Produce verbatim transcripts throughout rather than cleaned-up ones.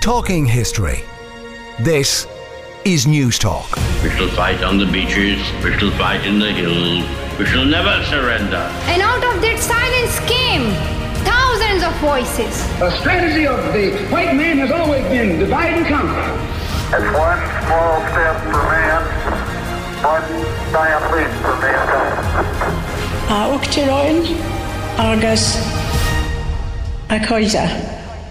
Talking history. This is News Talk. We shall fight on the beaches, we shall fight in the hills, we shall never surrender. And out of that silence came thousands of voices. The strategy of the white man has always been divide and conquer. It's one small step for man, one giant leap for mankind. A Uachtaráin agus a Coisa.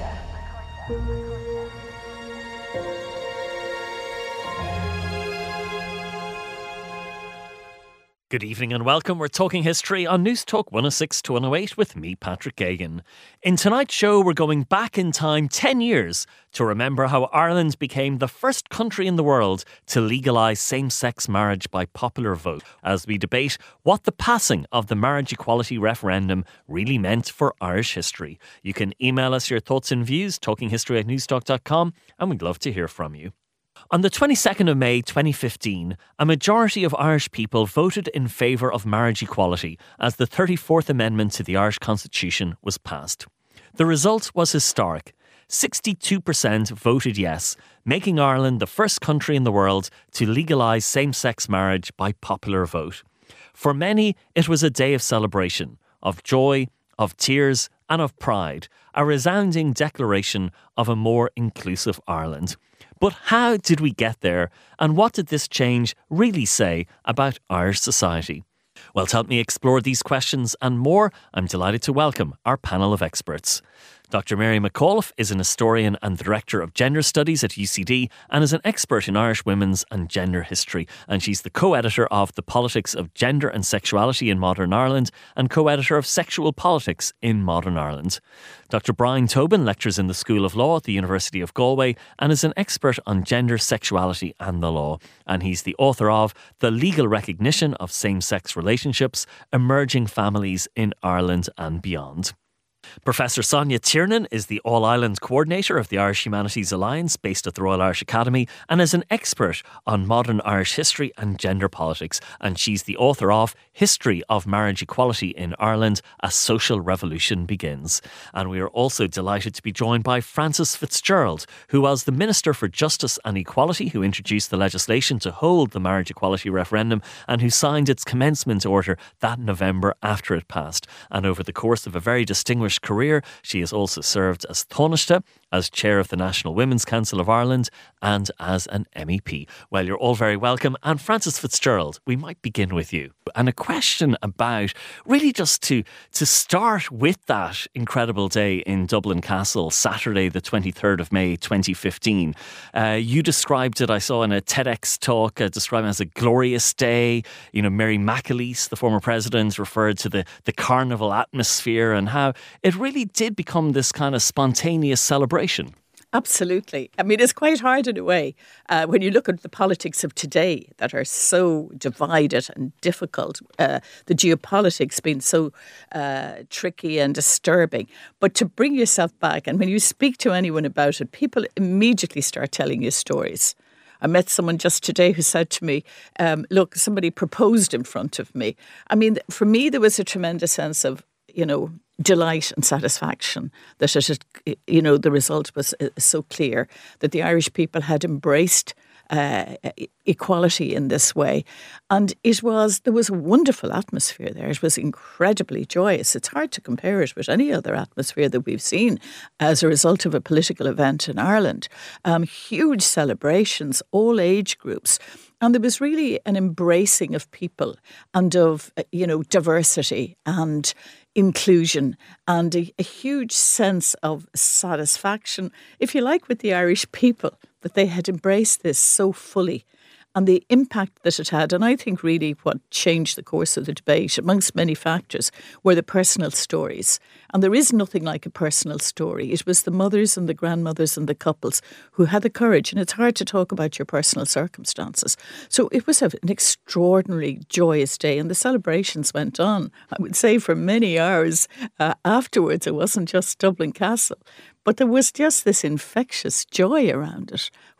Good evening and welcome. We're talking history on News Talk one oh six to one oh eight with me, Patrick Gagan. In tonight's show, we're going back in time ten years to remember how Ireland became the first country in the world to legalise same-sex marriage by popular vote, as we debate what the passing of the marriage equality referendum really meant for Irish history. You can email us your thoughts and views, talkinghistory at newstalk dot com, and we'd love to hear from you. On the twenty-second of May twenty fifteen, a majority of Irish people voted in favour of marriage equality as the thirty-fourth Amendment to the Irish Constitution was passed. The result was historic. sixty-two percent voted yes, making Ireland the first country in the world to legalise same-sex marriage by popular vote. For many, it was a day of celebration, of joy, of tears and of pride, a resounding declaration of a more inclusive Ireland. But how did we get there, and what did this change really say about Irish society? Well, to help me explore these questions and more, I'm delighted to welcome our panel of experts. Doctor Mary McAuliffe is an historian and Director of Gender Studies at U C D and is an expert in Irish women's and gender history. And she's the co-editor of The Politics of Gender and Sexuality in Modern Ireland and co-editor of Sexual Politics in Modern Ireland. Doctor Brian Tobin lectures in the School of Law at the University of Galway and is an expert on gender, sexuality and the law. And he's the author of The Legal Recognition of Same-Sex Relationships, Emerging Families in Ireland and Beyond. Professor Sonia Tiernan is the All-Ireland Coordinator of the Irish Humanities Alliance based at the Royal Irish Academy and is an expert on modern Irish history and gender politics, and she's the author of History of Marriage Equality in Ireland, A Social Revolution Begins. And we are also delighted to be joined by Frances Fitzgerald, who was the Minister for Justice and Equality who introduced the legislation to hold the marriage equality referendum and who signed its commencement order that November after it passed. And over the course of a very distinguished career, she has also served as Taoiseach, as Chair of the National Women's Council of Ireland and as an M E P. Well, you're all very welcome. And Frances Fitzgerald, we might begin with you. And a question about really just to, to start with that incredible day in Dublin Castle, Saturday the twenty-third of May twenty fifteen. Uh, you described it, I saw in a TEDx talk, uh, described it as a glorious day. You know, Mary McAleese, the former president, referred to the, the carnival atmosphere and how it really did become this kind of spontaneous celebration. Absolutely. I mean, it's quite hard in a way uh, when you look at the politics of today that are so divided and difficult, uh, the geopolitics being so uh, tricky and disturbing. But to bring yourself back, and when you speak to anyone about it, people immediately start telling you stories. I met someone just today who said to me, um, look, somebody proposed in front of me. I mean, for me, there was a tremendous sense of, you know, delight and satisfaction that it had, you know, the result was so clear that the Irish people had embraced uh, equality in this way. And it was, there was a wonderful atmosphere there. It was incredibly joyous. It's hard to compare it with any other atmosphere that we've seen as a result of a political event in Ireland. Um, huge celebrations, all age groups. And there was really an embracing of people and of, you know, diversity and inclusion and a, a huge sense of satisfaction, if you like, with the Irish people, that they had embraced this so fully and the impact that it had. And I think really what changed the course of the debate, amongst many factors, were the personal stories. And there is nothing like a personal story. It was the mothers and the grandmothers and the couples who had the courage. And it's hard to talk about your personal circumstances. So it was an extraordinarily joyous day. And the celebrations went on, I would say, for many hours uh, afterwards. It wasn't just Dublin Castle. But there was just this infectious joy around it,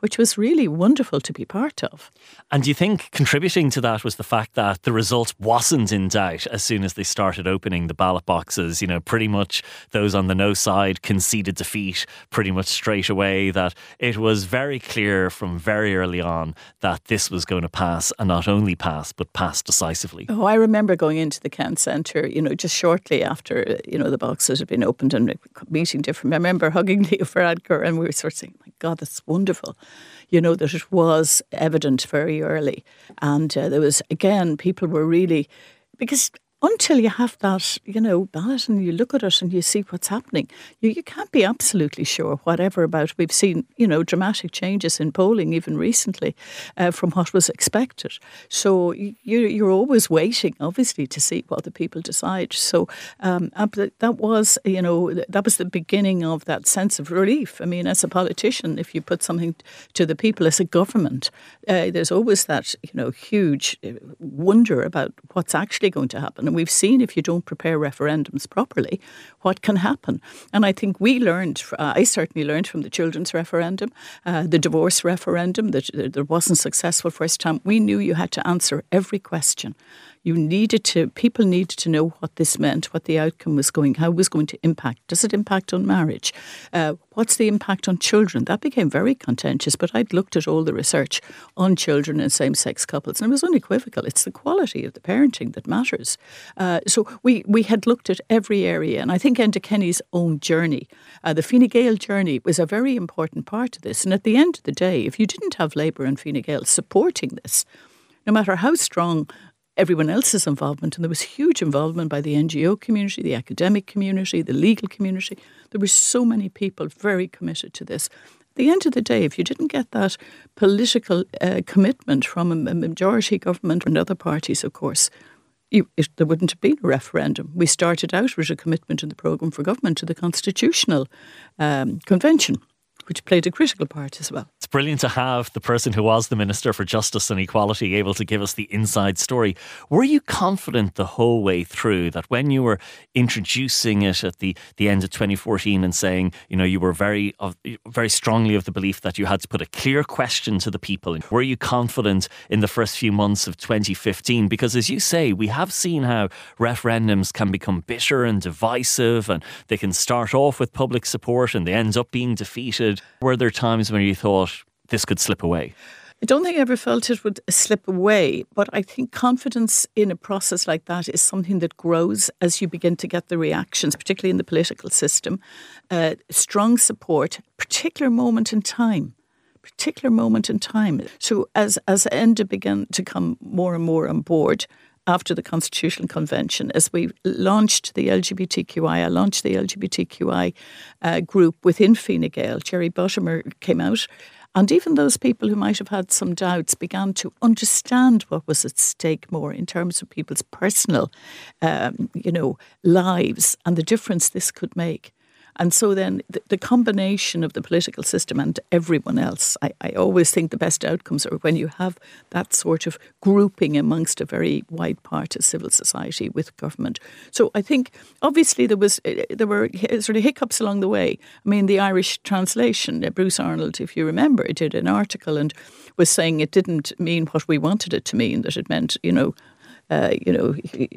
which was really wonderful to be part of. And do you think contributing to that was the fact that the result wasn't in doubt as soon as they started opening the ballot boxes? You know, pretty much those on the no side conceded defeat pretty much straight away, that it was very clear from very early on that this was going to pass, and not only pass, but pass decisively. Oh, I remember going into the Count Centre, you know, just shortly after, you know, the boxes had been opened and meeting different. I remember hugging Leo Varadkar, and we were sort of saying, my God, that's wonderful. You know, that it was evident very early. And uh, there was, again, people were really, because until you have that, you know, ballot and you look at it and you see what's happening, you, you can't be absolutely sure whatever about. We've seen, you know, dramatic changes in polling even recently uh, from what was expected. So you, you're always waiting, obviously, to see what the people decide. So um, that was, you know, that was the beginning of that sense of relief. I mean, as a politician, if you put something to the people, as a government, uh, there's always that, you know, huge wonder about what's actually going to happen. And we've seen, if you don't prepare referendums properly, what can happen. And I think we learned, uh, I certainly learned from the children's referendum, uh, the divorce referendum, that there wasn't successful first time. We knew you had to answer every question. You needed to, people needed to know what this meant, what the outcome was going, how it was going to impact. Does it impact on marriage? Uh, what's the impact on children? That became very contentious, but I'd looked at all the research on children and same-sex couples, and it was unequivocal. It's the quality of the parenting that matters. Uh, so we, we had looked at every area, and I think Enda Kenny's own journey, uh, the Fine Gael journey, was a very important part of this. And at the end of the day, if you didn't have Labour and Fine Gael supporting this, no matter how strong everyone else's involvement, and there was huge involvement by the N G O community, the academic community, the legal community. There were so many people very committed to this. At the end of the day, if you didn't get that political uh, commitment from a, a majority government and other parties, of course, you, it, there wouldn't have been a referendum. We started out with a commitment in the programme for government to the Constitutional um, Convention, which played a critical part as well. It's brilliant to have the person who was the Minister for Justice and Equality able to give us the inside story. Were you confident the whole way through that when you were introducing it at the, the end of twenty fourteen and saying, you know, you were very of, very strongly of the belief that you had to put a clear question to the people? Were you confident in the first few months of twenty fifteen? Because as you say, we have seen how referendums can become bitter and divisive, and they can start off with public support and they end up being defeated. Were there times when you thought this could slip away? I don't think I ever felt it would slip away, but I think confidence in a process like that is something that grows as you begin to get the reactions, particularly in the political system. Uh, strong support, particular moment in time. particular moment in time. So as, as Enda began to come more and more on board after the Constitutional Convention, as we launched the L G B T Q I, I launched the L G B T Q I uh, group within Fine Gael. Jerry Buttimer came out, and even those people who might have had some doubts began to understand what was at stake more in terms of people's personal, um, you know, lives and the difference this could make. And so then the, the combination of the political system and everyone else, I, I always think the best outcomes are when you have that sort of grouping amongst a very wide part of civil society with government. So I think obviously there was there were sort of hiccups along the way. I mean, the Irish translation, Bruce Arnold, if you remember, did an article and was saying it didn't mean what we wanted it to mean, that it meant, you know, Uh, you know,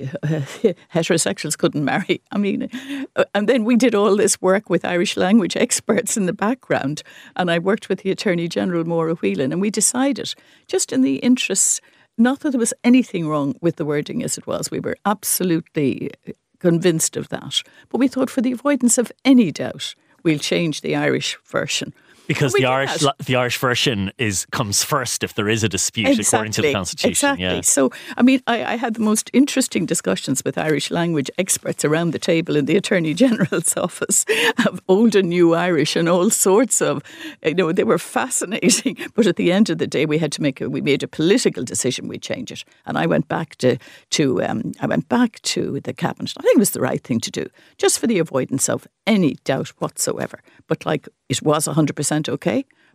heterosexuals couldn't marry. I mean, and then we did all this work with Irish language experts in the background, and I worked with the Attorney General, Maura Whelan, and we decided, just in the interests, not that there was anything wrong with the wording as it was. We were absolutely convinced of that. But we thought, for the avoidance of any doubt, we'll change the Irish version. Because the Irish the Irish version is comes first if there is a dispute, exactly, according to the Constitution. Exactly. Yeah. So, I mean, I, I had the most interesting discussions with Irish language experts around the table in the Attorney General's office of old and new Irish and all sorts of, you know, they were fascinating. But at the end of the day, we had to make a, we made a political decision. We'd change it. And I went back to, to um, I went back to the Cabinet. I think it was the right thing to do, just for the avoidance of any doubt whatsoever. But like, it was one hundred percent okay.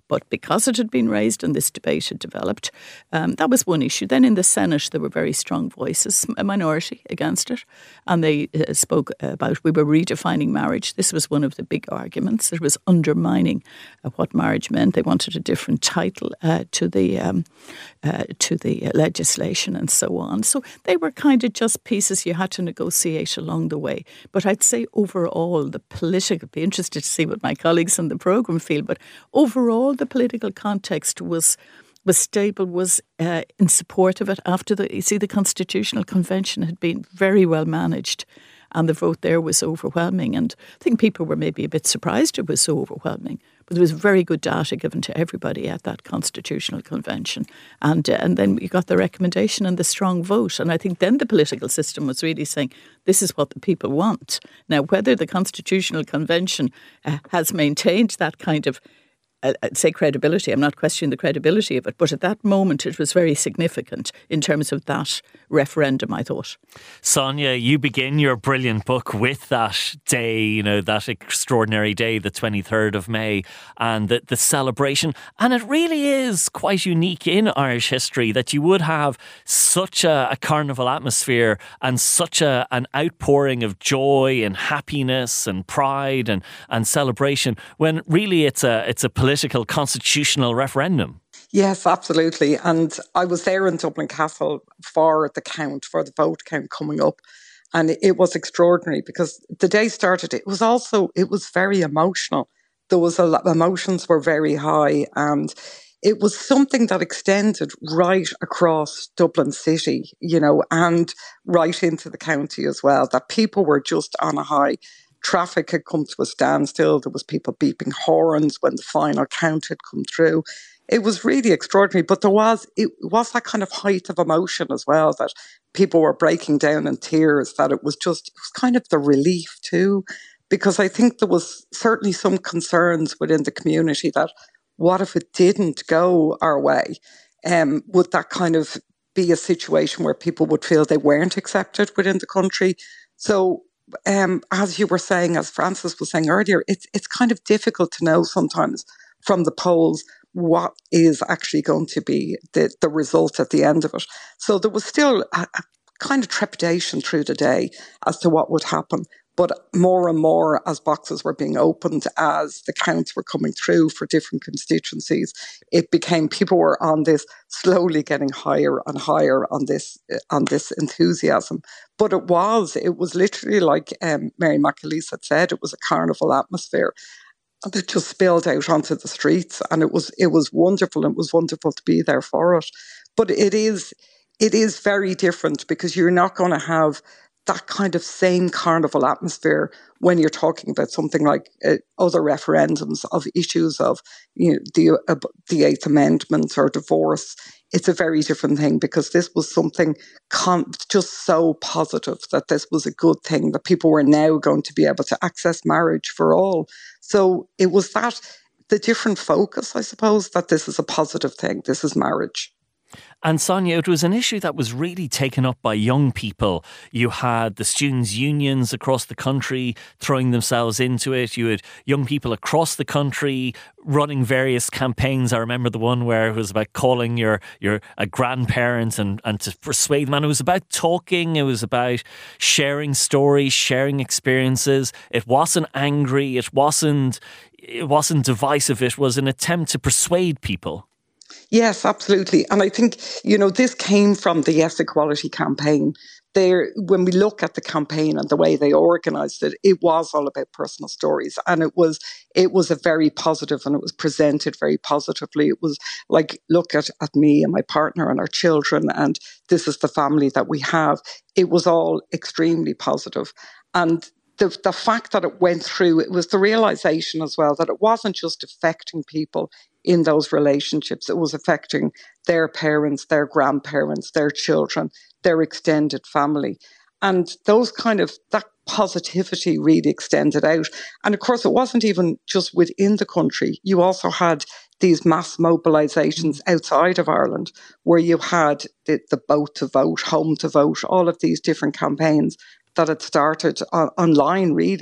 But because it had been raised and this debate had developed, um, that was one issue. Then in the Senate, there were very strong voices, a minority against it. And they uh, spoke about we were redefining marriage. This was one of the big arguments. It was undermining uh, what marriage meant. They wanted a different title uh, to the um, uh, to the legislation and so on. So they were kind of just pieces you had to negotiate along the way. But I'd say overall, the political, be interested to see what my colleagues on the programme feel, but overall the political context was was stable, was uh, in support of it. After the, you see, the Constitutional Convention had been very well managed and the vote there was overwhelming. And I think people were maybe a bit surprised it was so overwhelming. But there was very good data given to everybody at that Constitutional Convention. And uh, and then you got the recommendation and the strong vote. And I think then the political system was really saying, this is what the people want. Now, whether the Constitutional Convention uh, has maintained that kind of I'd say credibility. I'm not questioning the credibility of it, but at that moment it was very significant in terms of that referendum, I thought. Sonia, you begin your brilliant book with that day, you know, that extraordinary day, the twenty-third of May, and the, the celebration. And it really is quite unique in Irish history that you would have such a, a carnival atmosphere and such a, an outpouring of joy and happiness and pride and, and celebration when really it's a it's a political political constitutional referendum. Yes, absolutely. And I was there in Dublin Castle for the count, for the vote count coming up. And it was extraordinary because the day started, it was also, it was very emotional. There was a lot, emotions were very high and it was something that extended right across Dublin city, you know, and right into the county as well, that people were just on a high. Traffic had come to a standstill. There was people beeping horns when the final count had come through. It was really extraordinary, but there was it was that kind of height of emotion as well, that people were breaking down in tears, that it was just, it was kind of the relief too, because I think there was certainly some concerns within the community that what if it didn't go our way? Um, would that kind of be a situation where people would feel they weren't accepted within the country? So Um, as you were saying, as Francis was saying earlier, it's it's kind of difficult to know sometimes from the polls what is actually going to be the, the result at the end of it. So there was still a, a kind of trepidation through the day as to what would happen. But more and more as boxes were being opened, as the counts were coming through for different constituencies, it became people were on this, slowly getting higher and higher on this on this enthusiasm. But it was, it was literally like um, Mary McAleese had said, it was a carnival atmosphere. And it just spilled out onto the streets, and it was it was wonderful. It was wonderful to be there for it. But it is it is very different because you're not going to have that kind of same carnival atmosphere when you're talking about something like uh, other referendums of issues of, you know, the uh, the Eighth Amendment or divorce. It's a very different thing because this was something con- just so positive that this was a good thing, that people were now going to be able to access marriage for all. So it was that, the different focus, I suppose, that this is a positive thing. This is marriage. And Sonia, it was an issue that was really taken up by young people. You had the students' unions across the country throwing themselves into it. You had young people across the country running various campaigns. I remember the one where it was about calling your your a grandparent and, and to persuade them. And it was about talking. It was about sharing stories, sharing experiences. It wasn't angry. It wasn't, it wasn't divisive. It was an attempt to persuade people. Yes, absolutely. And I think, you know, this came from the Yes Equality campaign. There, when we look at the campaign and the way they organised it, it was all about personal stories. And it was it was a very positive, and it was presented very positively. It was like, look at, at me and my partner and our children, and this is the family that we have. It was all extremely positive. And The, the fact that it went through, it was the realisation as well that it wasn't just affecting people in those relationships. It was affecting their parents, their grandparents, their children, their extended family. And those kind of, that positivity really extended out. And of course, it wasn't even just within the country. You also had these mass mobilisations outside of Ireland, where you had the, the Boat to Vote, Home to Vote, all of these different campaigns that had started on, online, really,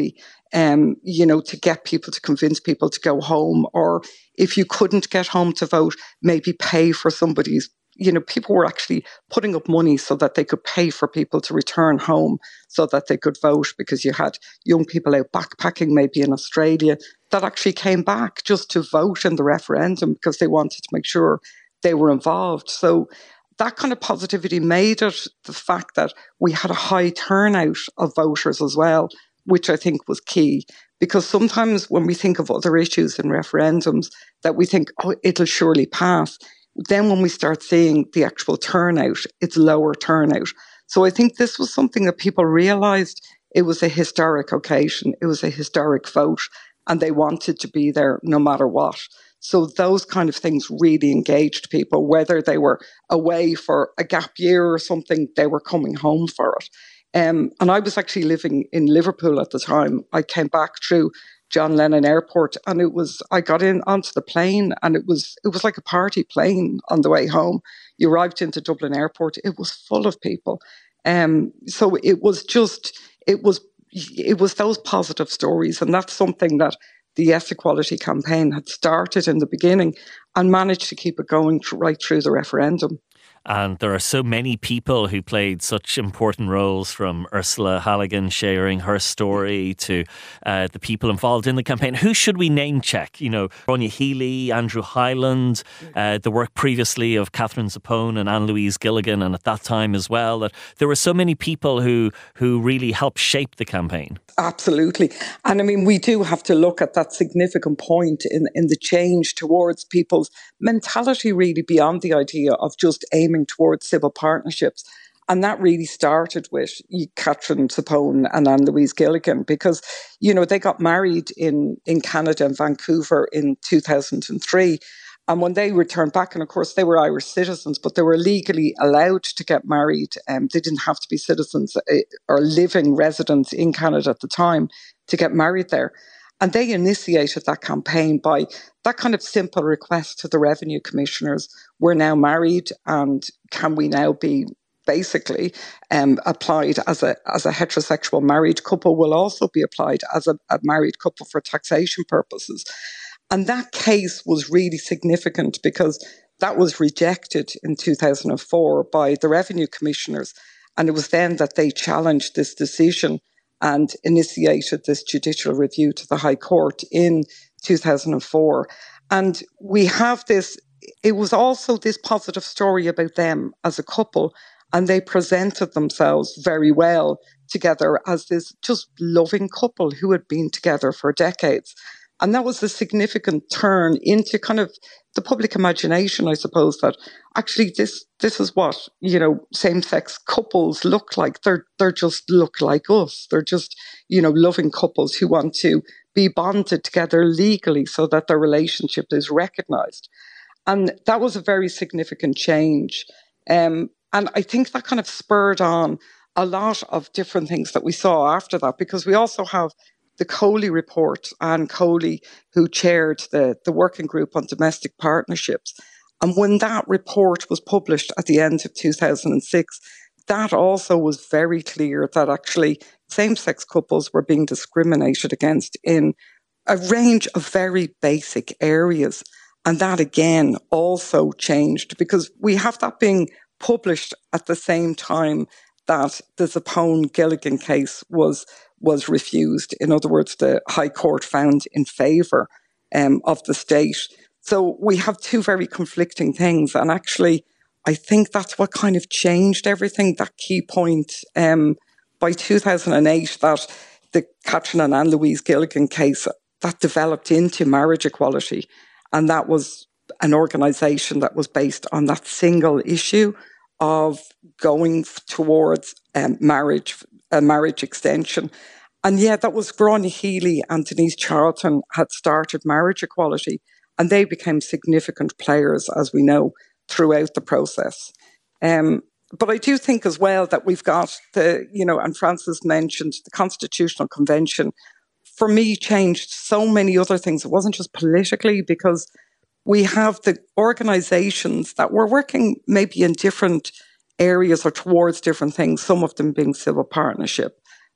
um, you know, to get people, to convince people to go home. Or if you couldn't get home to vote, maybe pay for somebody's, you know, people were actually putting up money so that they could pay for people to return home so that they could vote, because you had young people out backpacking, maybe in Australia, that actually came back just to vote in the referendum because they wanted to make sure they were involved. So that kind of positivity made it the fact that we had a high turnout of voters as well, which I think was key. Because sometimes when we think of other issues in referendums that we think, oh, it'll surely pass, then when we start seeing the actual turnout, it's lower turnout. So I think this was something that people realised. It was a historic occasion. It was a historic vote, and they wanted to be there no matter what. So those kind of things really engaged people, whether they were away for a gap year or something, they were coming home for it. Um, and I was actually living in Liverpool at the time. I came back through John Lennon Airport, and it was, I got in onto the plane, and it was, it was like a party plane on the way home. You arrived into Dublin Airport, it was full of people. Um, so it was just, it was, it was those positive stories. And that's something that the Yes Equality campaign had started in the beginning and managed to keep it going right through the referendum. And there are so many people who played such important roles, from Ursula Halligan sharing her story to uh, the people involved in the campaign. Who should we name check? You know, Ronja Healy, Andrew Hyland, uh, the work previously of Catherine Zappone and Anne-Louise Gilligan, and at that time as well, that there were so many people who, who really helped shape the campaign. Absolutely. And I mean, we do have to look at that significant point in, in the change towards people's mentality, really beyond the idea of just aiming towards civil partnerships. And that really started with Catherine Zappone and Anne-Louise Gilligan, because, you know, they got married in, in Canada and Vancouver in two thousand three. And when they returned back, and of course they were Irish citizens, but they were legally allowed to get married. Um, they didn't have to be citizens or living residents in Canada at the time to get married there. And they initiated that campaign by that kind of simple request to the revenue commissioners. We're now married, and can we now be basically um, applied as a as a heterosexual married couple, will also be applied as a, a married couple for taxation purposes. And that case was really significant because that was rejected in two thousand four by the revenue commissioners. And it was then that they challenged this decision and initiated this judicial review to the High Court in two thousand four. And we have this, it was also this positive story about them as a couple, and they presented themselves very well together as this just loving couple who had been together for decades. And that was a significant turn into kind of the public imagination, I suppose, that actually this this is what, you know, same-sex couples look like. They're they're just look like us. They're just, you know, loving couples who want to be bonded together legally so that their relationship is recognised. And that was a very significant change. Um, and I think that kind of spurred on a lot of different things that we saw after that, because we also have the Coley report, Anne Coley, who chaired the, the working group on domestic partnerships. And when that report was published at the end of two thousand six, that also was very clear that actually same-sex couples were being discriminated against in a range of very basic areas. And that again also changed, because we have that being published at the same time that the Zappone-Gilligan case was was refused. In other words, the High Court found in favour um, of the state. So we have two very conflicting things. And actually, I think that's what kind of changed everything, that key point. Um, by two thousand eight, that the Catherine and Anne-Louise Gilligan case, that developed into Marriage Equality. And that was an organisation that was based on that single issue of going towards um, marriage, a marriage extension. And yeah, that was Ronja Healy and Denise Charlton had started Marriage Equality, and they became significant players, as we know, throughout the process. Um, but I do think as well that we've got the, you know, and Frances mentioned the Constitutional Convention, for me, changed so many other things. It wasn't just politically, because we have the organisations that were working maybe in different areas or towards different things, some of them being civil partnership,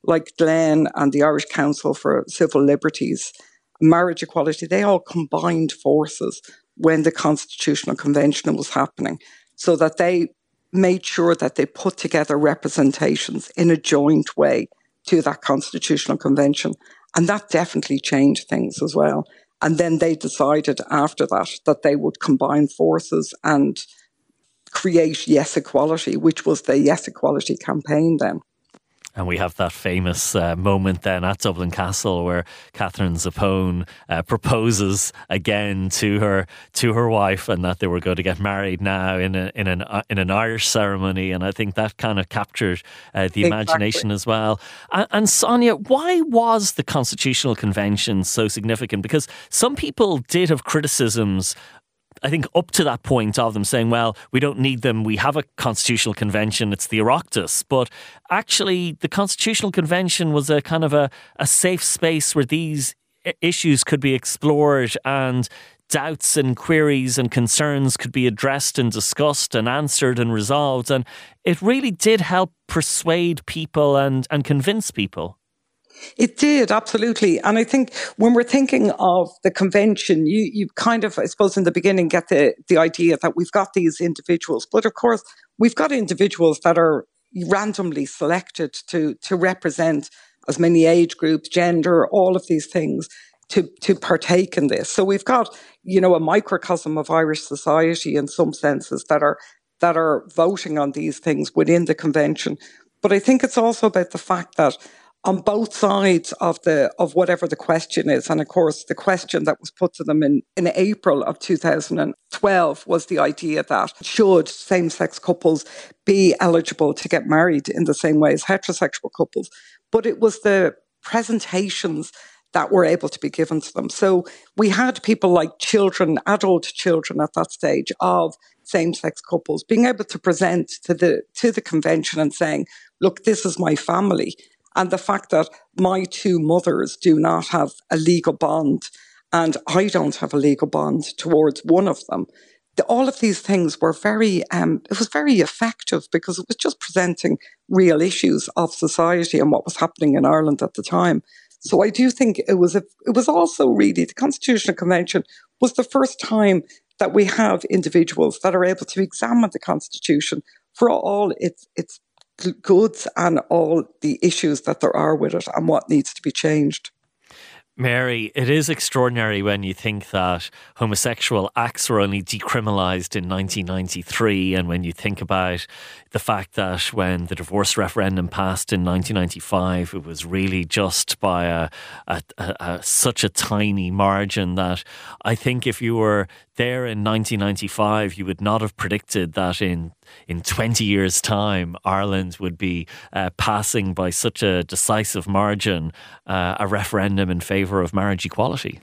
like Glen and the Irish Council for Civil Liberties, marriage equality, they all combined forces when the Constitutional Convention was happening, so that they made sure that they put together representations in a joint way to that Constitutional Convention. And that definitely changed things as well. And then they decided after that that they would combine forces and create Yes Equality, which was the Yes Equality campaign then. And we have that famous uh, moment then at Dublin Castle where Catherine Zappone uh, proposes again to her to her wife, and that they were going to get married now in a, in an uh, in an Irish ceremony. And I think that kind of captured uh, the imagination Exactly. as well. And, and Sonia, why was the Constitutional Convention so significant? Because some people did have criticisms, I think, up to that point of them saying, well, we don't need them. We have a constitutional convention. It's the Oireachtas. But actually, the Constitutional Convention was a kind of a, a safe space where these issues could be explored and doubts and queries and concerns could be addressed and discussed and answered and resolved. And it really did help persuade people and, and convince people. It did, absolutely. And I think when we're thinking of the convention, you, you kind of, I suppose, in the beginning get the, the idea that we've got these individuals. But of course, we've got individuals that are randomly selected to, to represent as many age groups, gender, all of these things to, to partake in this. So we've got, you know, a microcosm of Irish society in some senses that are that are voting on these things within the convention. But I think it's also about the fact that on both sides of the of whatever the question is, and of course the question that was put to them in, in April of two thousand twelve was the idea that should same-sex couples be eligible to get married in the same way as heterosexual couples. But it was the presentations that were able to be given to them. So we had people like children, adult children at that stage of same-sex couples being able to present to the to the convention and saying, look, this is my family. And the fact that my two mothers do not have a legal bond and I don't have a legal bond towards one of them. The, all of these things were very, um, it was very effective because it was just presenting real issues of society and what was happening in Ireland at the time. So I do think it was, a, it was also really, the Constitutional Convention was the first time that we have individuals that are able to examine the Constitution for all its its goods and all the issues that there are with it and what needs to be changed. Mary, it is extraordinary when you think that homosexual acts were only decriminalised in nineteen ninety-three, and when you think about the fact that when the divorce referendum passed in nineteen ninety-five, it was really just by a, a, a, a such a tiny margin that I think if you were there in nineteen ninety-five, you would not have predicted that in in twenty years' time, Ireland would be uh, passing by such a decisive margin uh, a referendum in favour of marriage equality.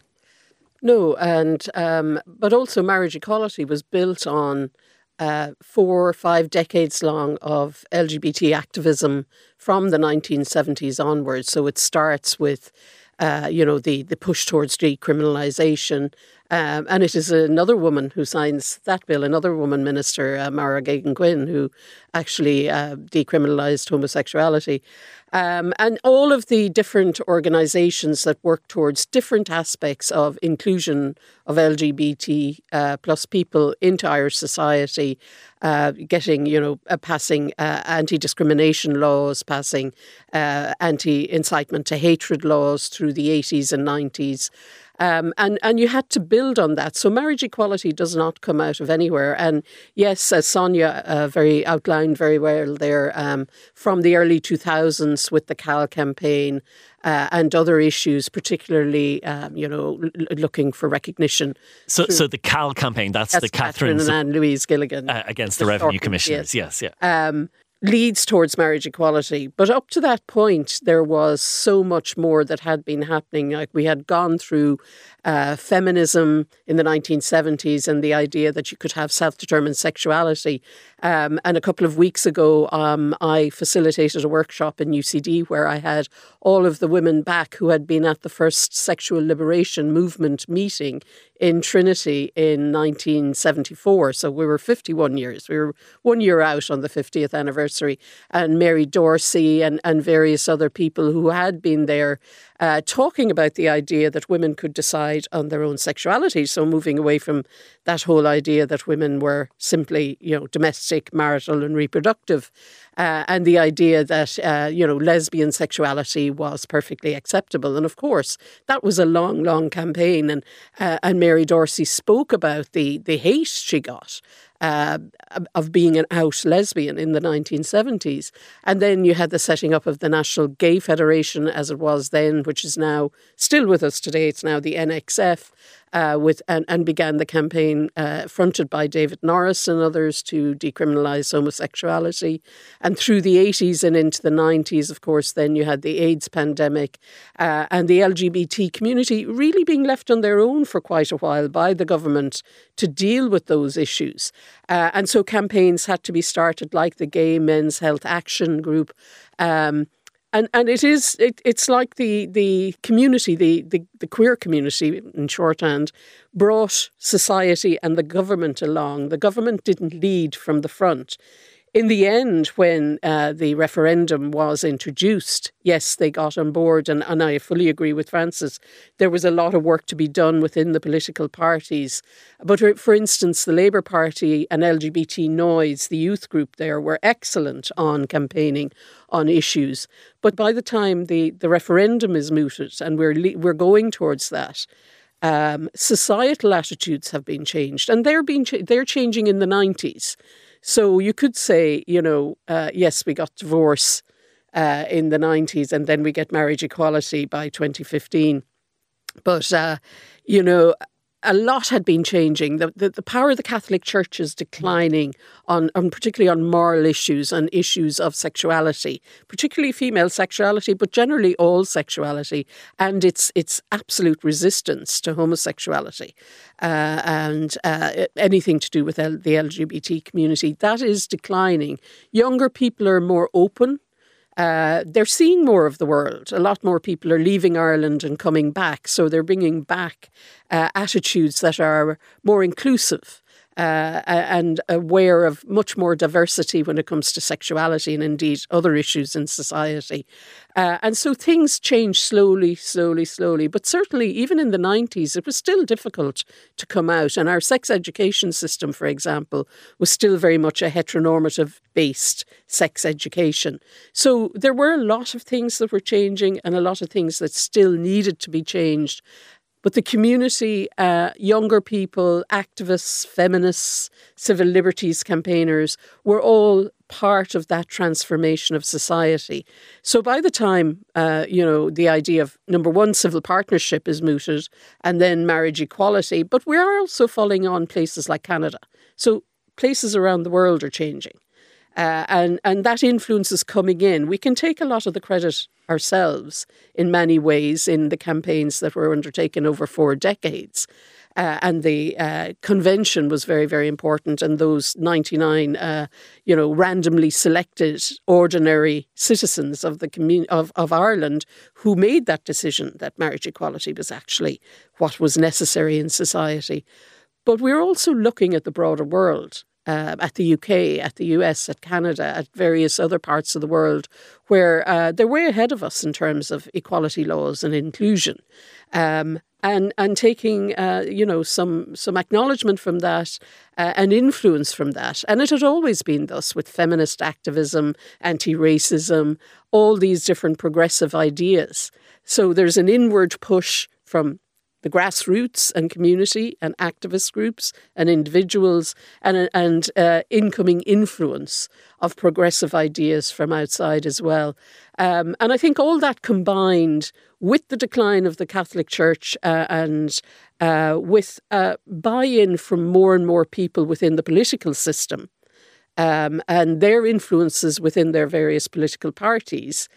No, and um, but also marriage equality was built on uh, four or five decades long of L G B T activism from the nineteen seventies onwards. So it starts with, uh, you know, the, the push towards decriminalisation. Um, and it is another woman who signs that bill, another woman minister, uh, Mara Gagan-Quinn, who actually uh, decriminalised homosexuality. Um, and all of the different organisations that work towards different aspects of inclusion of L G B T uh, plus people into Irish society, uh, getting, you know, uh, passing uh, anti-discrimination laws, passing uh, anti-incitement to hatred laws through the eighties and nineties. Um, and, and you had to build on that. So marriage equality does not come out of anywhere. And yes, as Sonia uh, very outlined very well there, um, from the early two thousands with the C A L campaign uh, and other issues, particularly, um, you know, l- looking for recognition. So so the C A L campaign, that's, That's the Catherine Catherine and Anne Louise Gilligan. Uh, against the, the Revenue Commissioners, yes, yes yeah. Um, leads towards marriage equality. But up to that point, there was so much more that had been happening. Like we had gone through uh, feminism in the nineteen seventies and the idea that you could have self-determined sexuality. Um, and a couple of weeks ago, um, I facilitated a workshop in U C D where I had all of the women back who had been at the first sexual liberation movement meeting in Trinity in nineteen seventy-four. So we were fifty-one years. We were one year out on the fiftieth anniversary. And Mary Dorsey and, and various other people who had been there uh, talking about the idea that women could decide on their own sexuality. So moving away from that whole idea that women were simply, you know, domestic, marital and reproductive. Uh, and the idea that, uh, you know, lesbian sexuality was perfectly acceptable. And of course, that was a long, long campaign. And uh, and Mary Dorsey spoke about the, the hate she got uh, of being an out lesbian in the nineteen seventies. And then you had the setting up of the National Gay Federation, as it was then, which is now still with us today. It's now the N X F. Uh, with and, and began the campaign uh, fronted by David Norris and others to decriminalise homosexuality. And through the eighties and into the nineties, of course, then you had the AIDS pandemic uh, and the L G B T community really being left on their own for quite a while by the government to deal with those issues. Uh, and so campaigns had to be started like the Gay Men's Health Action Group. Um, And and it is it, it's like the the community, the, the the queer community in shorthand, brought society and the government along. The government didn't lead from the front. In the end, when uh, the referendum was introduced, yes, they got on board, and, and I fully agree with Francis. There was a lot of work to be done within the political parties. But for instance, the Labour Party and L G B T Noise, the youth group there, were excellent on campaigning on issues. But by the time the, the referendum is mooted, and we're we're going towards that, um, societal attitudes have been changed, and they're being ch- they're changing in the nineties. So you could say, you know, uh, yes, we got divorce uh, in the nineties, and then we get marriage equality by twenty fifteen. But, uh, you know, a lot had been changing. The, the, the power of the Catholic Church is declining, on, on particularly on moral issues and issues of sexuality, particularly female sexuality, but generally all sexuality, and its its absolute resistance to homosexuality uh, and uh, anything to do with L- the L G B T community. That is declining. Younger people are more open. Uh, they're seeing more of the world. A lot more people are leaving Ireland and coming back. So they're bringing back uh, attitudes that are more inclusive uh, and aware of much more diversity when it comes to sexuality and indeed other issues in society. Uh, and so things change slowly, slowly, slowly. But certainly, even in the nineties, it was still difficult to come out. And our sex education system, for example, was still very much a heteronormative-based sex education. So there were a lot of things that were changing and a lot of things that still needed to be changed. But the community, uh, younger people, activists, feminists, civil liberties campaigners were all part of that transformation of society. So by the time, uh, you know, the idea of, number one, civil partnership is mooted and then marriage equality, but we are also following on places like Canada. So places around the world are changing. Uh, and, and that influence is coming in. We can take a lot of the credit ourselves in many ways in the campaigns that were undertaken over four decades. Uh, and the uh, convention was very, very important. And those ninety-nine, uh, you know, randomly selected ordinary citizens of the commun- of, of Ireland who made that decision that marriage equality was actually what was necessary in society. But we're also looking at the broader world. Uh, at the U K, at the U S, at Canada, at various other parts of the world where uh, they're way ahead of us in terms of equality laws and inclusion, um, and and taking uh, you know some some acknowledgement from that uh, and influence from that. And it had always been thus with feminist activism, anti-racism, all these different progressive ideas. So there's an inward push from the grassroots and community and activist groups and individuals and, and uh, incoming influence of progressive ideas from outside as well. Um, and I think all that combined with the decline of the Catholic Church uh, and uh, with uh, buy-in from more and more people within the political system um, and their influences within their various political parties,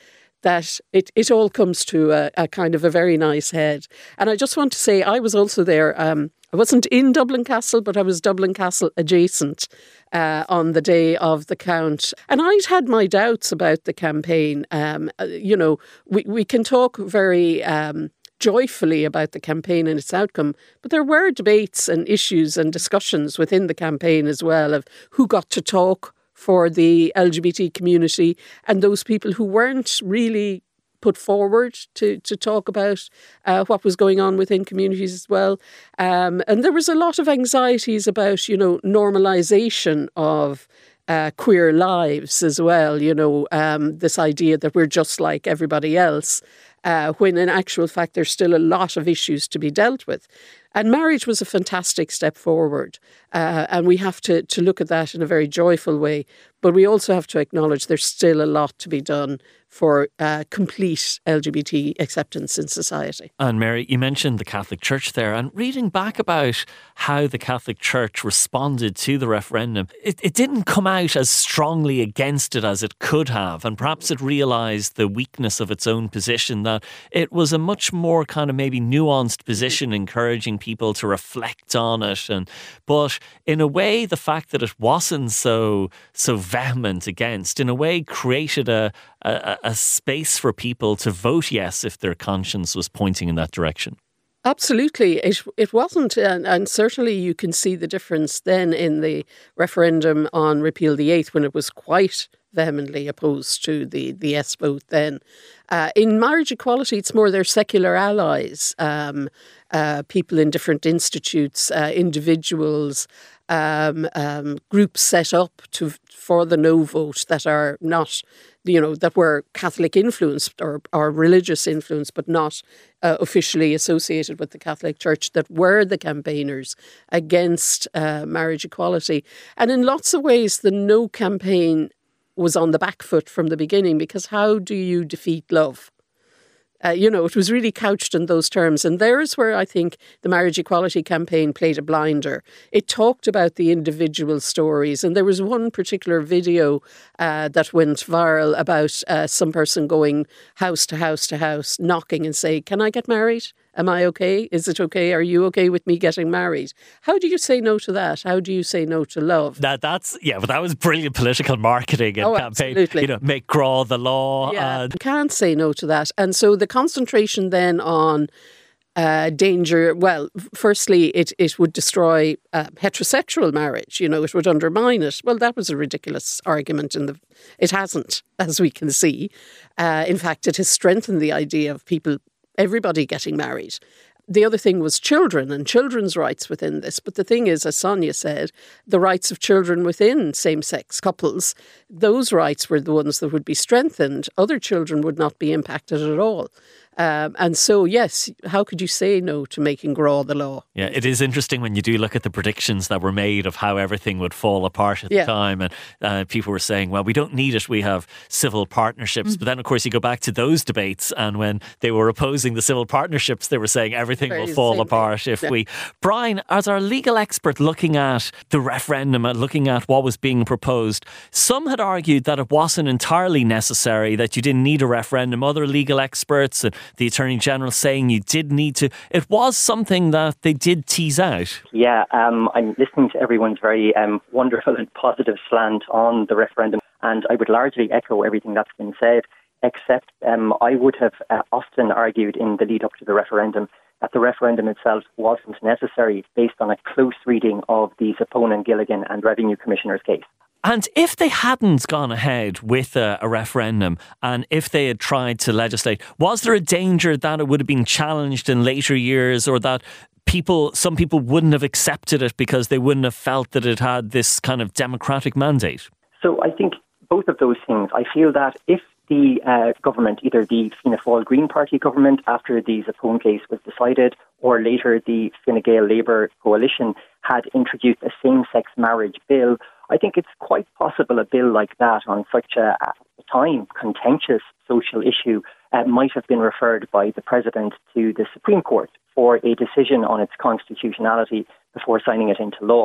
that it, it all comes to a, a kind of a very nice head. And I just want to say, I was also there. Um, I wasn't in Dublin Castle, but I was Dublin Castle adjacent uh, on the day of the count. And I'd had my doubts about the campaign. Um, you know, we, we can talk very um, joyfully about the campaign and its outcome, but there were debates and issues and discussions within the campaign as well of who got to talk for the L G B T community and those people who weren't really put forward to to talk about uh, what was going on within communities as well. Um, and there was a lot of anxieties about, you know, normalisation of uh, queer lives as well, you know, um, this idea that we're just like everybody else, uh, when in actual fact there's still a lot of issues to be dealt with. And marriage was a fantastic step forward. Uh, and we have to, to look at that in a very joyful way. But we also have to acknowledge there's still a lot to be done for uh, complete L G B T acceptance in society. And Mary, you mentioned the Catholic Church there, and reading back about how the Catholic Church responded to the referendum, it, it didn't come out as strongly against it as it could have, and perhaps it realised the weakness of its own position, that it was a much more kind of maybe nuanced position, encouraging people to reflect on it. And but in a way, the fact that it wasn't so so vehement against, in a way, created a A, a space for people to vote yes if their conscience was pointing in that direction. Absolutely. It it wasn't, and, and certainly you can see the difference then in the referendum on Repeal the Eighth, when it was quite vehemently opposed to the, the yes vote then. Uh, in marriage equality, it's more their secular allies, um, uh, people in different institutes, uh, individuals, um, um, groups set up to for the no vote that are not, you know, that were Catholic influenced or, or religious influenced, but not uh, officially associated with the Catholic Church, that were the campaigners against uh, marriage equality. And in lots of ways, the no campaign was on the back foot from the beginning, because how do you defeat love? Uh, you know, it was really couched in those terms. And there's where I think the marriage equality campaign played a blinder. It talked about the individual stories. And there was one particular video uh, that went viral about uh, some person going house to house to house, knocking and saying, "Can I get married? Am I okay? Is it okay? Are you okay with me getting married?" How do you say no to that? How do you say no to love? That that's yeah, but that was brilliant political marketing and oh, campaign. Absolutely. You know, make Graw the law. Yeah, and... you can't say no to that. And so the concentration then on uh, danger. Well, firstly, it it would destroy uh, heterosexual marriage. You know, it would undermine it. Well, that was a ridiculous argument. In the it hasn't, as we can see. Uh, in fact, it has strengthened the idea of people. Everybody getting married. The other thing was children and children's rights within this. But the thing is, as Sonia said, the rights of children within same-sex couples, those rights were the ones that would be strengthened. Other children would not be impacted at all. Um, and so, yes, how could you say no to making Graw the law? Yeah, it is interesting when you do look at the predictions that were made of how everything would fall apart at yeah. the time. And uh, people were saying, well, we don't need it. We have civil partnerships. Mm-hmm. But then, of course, you go back to those debates. And when they were opposing the civil partnerships, they were saying everything Very will fall apart thing. if yeah. we... Brian, as our legal expert looking at the referendum and looking at what was being proposed, some had argued that it wasn't entirely necessary, that you didn't need a referendum. Other legal experts and the Attorney General saying you did need to. It was something that they did tease out. Yeah, um, I'm listening to everyone's very um, wonderful and positive slant on the referendum, and I would largely echo everything that's been said, except um, I would have uh, often argued in the lead up to the referendum that the referendum itself wasn't necessary based on a close reading of the Zappone, Gilligan and Revenue Commissioner's case. And if they hadn't gone ahead with a, a referendum, and if they had tried to legislate, was there a danger that it would have been challenged in later years, or that people, some people wouldn't have accepted it because they wouldn't have felt that it had this kind of democratic mandate? So I think both of those things. I feel that if the uh, government, either the Fianna Fáil Green Party government after the Zappone case was decided, or later the Fine Gael Labour coalition had introduced a same-sex marriage bill, I think it's quite possible a bill like that on such a, at the time, contentious social issue uh, might have been referred by the President to the Supreme Court for a decision on its constitutionality before signing it into law.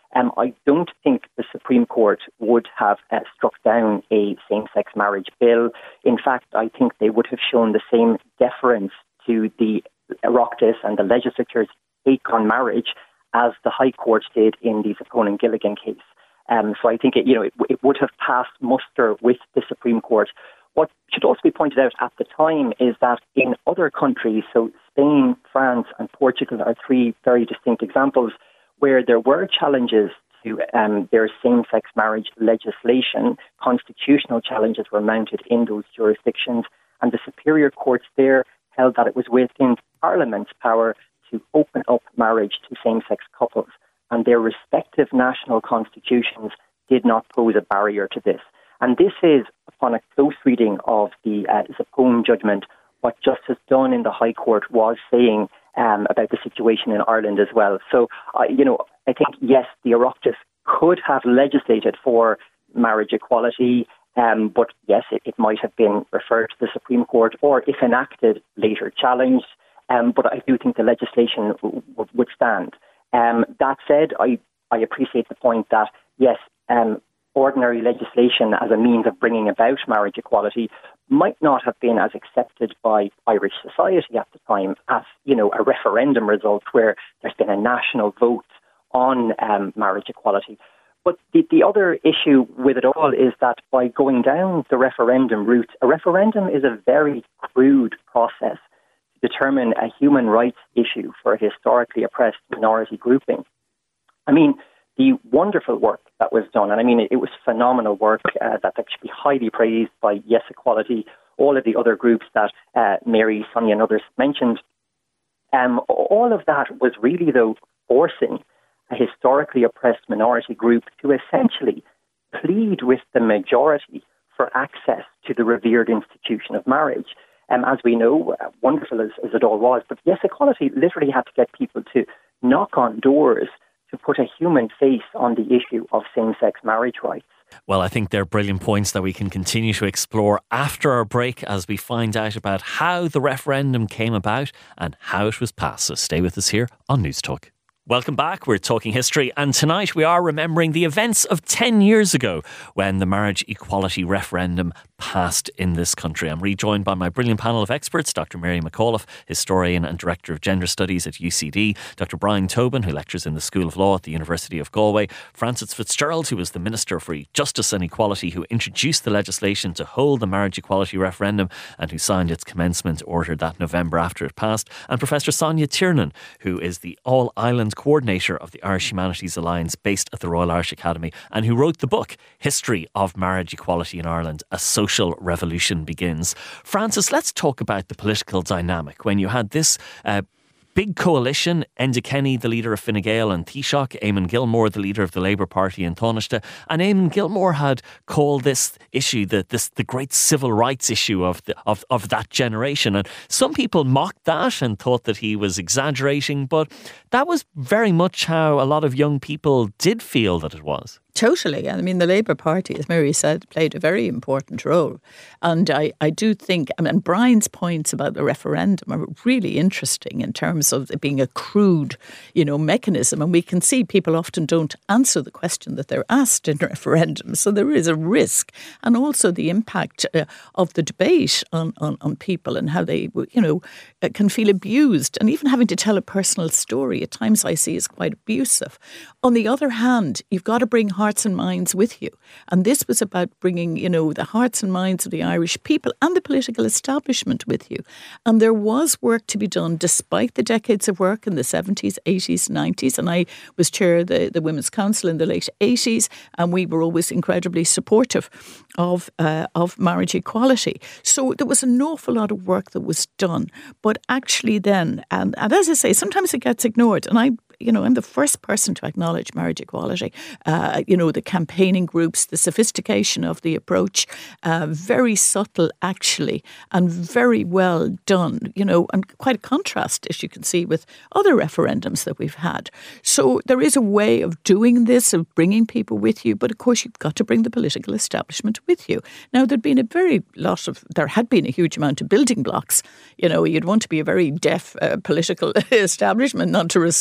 Um, I don't think the Supreme Court would have uh, struck down a same-sex marriage bill. In fact, I think they would have shown the same deference to the Oireachtas and the legislature's take on marriage as the High Court did in the Zappone Gilligan case. Um, so I think it, you know, it, it would have passed muster with the Supreme Court. What should also be pointed out at the time is that in other countries, so Spain, France and Portugal are three very distinct examples where there were challenges to um, their same-sex marriage legislation. Constitutional challenges were mounted in those jurisdictions, and the superior courts there held that it was within Parliament's power to open up marriage to same-sex couples, and their respective national constitutions did not pose a barrier to this. And this is, upon a close reading of the uh, Zappone judgment, what Justice Dunn in the High Court was saying um, about the situation in Ireland as well. So, uh, you know, I think, yes, the Oireachtas could have legislated for marriage equality, um, but yes, it, it might have been referred to the Supreme Court or, if enacted, later challenged. Um, but I do think the legislation w- w- would stand. Um, that said, I, I appreciate the point that, yes, um, ordinary legislation as a means of bringing about marriage equality might not have been as accepted by Irish society at the time as, you know, a referendum result where there's been a national vote on um, marriage equality. But the, the other issue with it all is that by going down the referendum route, a referendum is a very crude process to determine a human rights issue for a historically oppressed minority grouping. I mean, the wonderful work that was done, and I mean, it, it was phenomenal work uh, that, that should be highly praised by Yes Equality, all of the other groups that uh, Mary, Sonia and others mentioned. Um, all of that was really, though, forcing a historically oppressed minority group to essentially plead with the majority for access to the revered institution of marriage. Um, as we know, uh, wonderful as, as it all was, but Yes Equality literally had to get people to knock on doors to put a human face on the issue of same-sex marriage rights. Well, I think they're brilliant points that we can continue to explore after our break as we find out about how the referendum came about and how it was passed. So stay with us here on News Talk. Welcome back. We're talking history, and tonight we are remembering the events of ten years ago when the marriage equality referendum passed in this country. I'm rejoined by my brilliant panel of experts, Doctor Mary McAuliffe, historian and director of gender studies at U C D, Doctor Brian Tobin, who lectures in the School of Law at the University of Galway, Frances Fitzgerald, who was the Minister for Justice and Equality, who introduced the legislation to hold the marriage equality referendum and who signed its commencement order that November after it passed, and Professor Sonia Tiernan, who is the All-Ireland coordinator of the Irish Humanities Alliance based at the Royal Irish Academy, and who wrote the book History of Marriage Equality in Ireland, A Social Revolution Begins. Frances, let's talk about the political dynamic when you had this uh, big coalition, Enda Kenny, the leader of Fine Gael and Taoiseach, Eamon Gilmore, the leader of the Labour Party in Taoiseach, and Eamon Gilmore had called this issue the this the great civil rights issue of the of, of that generation. And some people mocked that and thought that he was exaggerating, but that was very much how a lot of young people did feel that it was. Totally. I mean, the Labour Party, as Mary said, played a very important role. And I, I do think, I mean, Brian's points about the referendum are really interesting in terms of it being a crude, you know, mechanism. And we can see people often don't answer the question that they're asked in referendums. So there is a risk. And also the impact uh, of the debate on, on, on people and how they, you know, uh, can feel abused. And even having to tell a personal story at times I see is quite abusive. On the other hand, you've got to bring hearts and minds with you. And this was about bringing, you know, the hearts and minds of the Irish people and the political establishment with you. And there was work to be done despite the decades of work in the seventies, eighties, nineties. And I was chair of the, the Women's Council in the late eighties, and we were always incredibly supportive of uh, of marriage equality. So there was an awful lot of work that was done. But actually then, and, and as I say, sometimes it gets ignored. And I You know, I'm the first person to acknowledge marriage equality. Uh, you know, the campaigning groups, the sophistication of the approach, uh, very subtle actually, and very well done, you know, and quite a contrast, as you can see, with other referendums that we've had. So there is a way of doing this, of bringing people with you, but of course you've got to bring the political establishment with you. Now, there'd been a very lot of, there had been a huge amount of building blocks. You know, you'd want to be a very deaf uh, political establishment not to respond